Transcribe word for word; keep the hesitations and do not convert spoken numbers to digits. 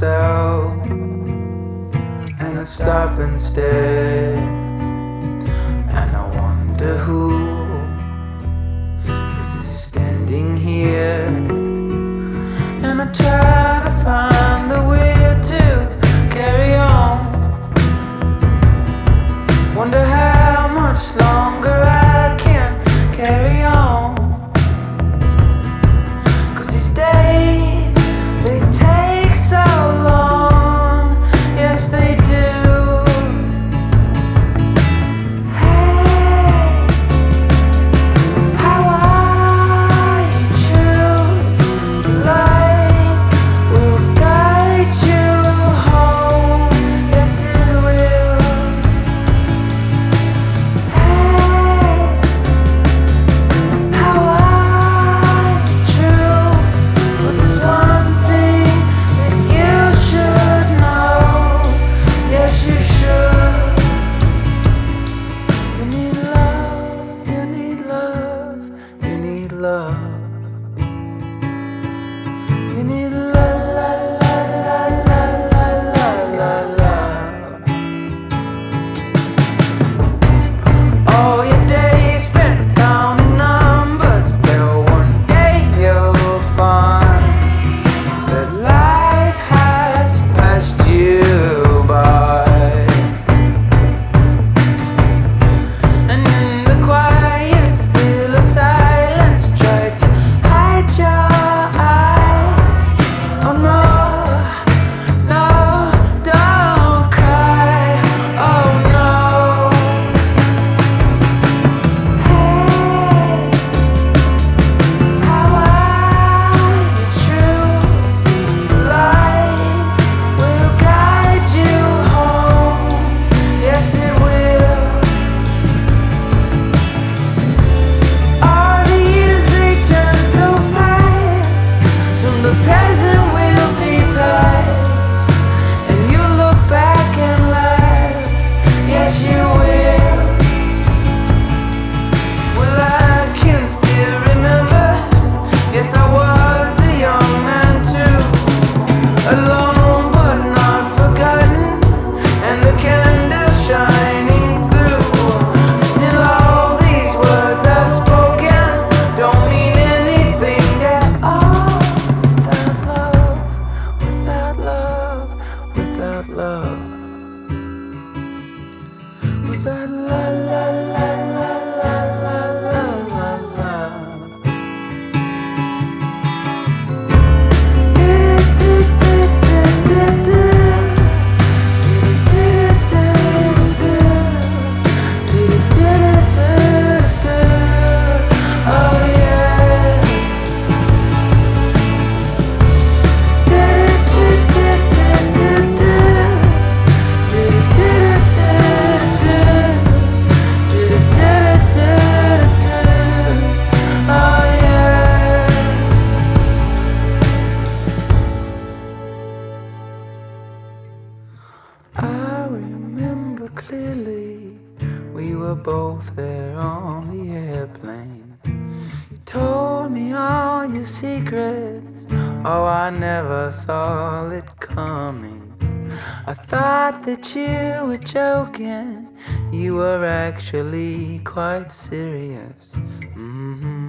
myself, and I stop and stare, and I wonder who is standing here. And I try to find the will to carry on. Wonder how much longer I can carry on. 'Cause these days, they take so long. Yes, they do. Hey, how are you true? The light will guide you home. Yes, it will. Hey, how are you true? But there's one thing that you should know. Yes, you should. You need love, you need love, you need love. You need la la la la la la la la la. All your days spent counting numbers till one day you'll find that life has passed you by. And in the quiet, still a silence, try to hide your eyes. Oh no, no, don't cry. Oh no. Hey, how are you true? Light will guide you home. Yes, it will. All the years they turn so fast. Soon the present will be past, and you look back and laugh. Yes, you will. Well, I can still remember. Yes, I was a young man too, alone but not forgotten, and the candle shining through. Still, all these words I've spoken don't mean anything at all without love, without love, without love, without la la la la la la la la la. Oh yeah. Oh yeah. I remember clearly, we were both there on the airplane. You told me all your secrets. Oh, I never saw it coming. I thought that you were joking. You were actually quite serious. Mm-hmm.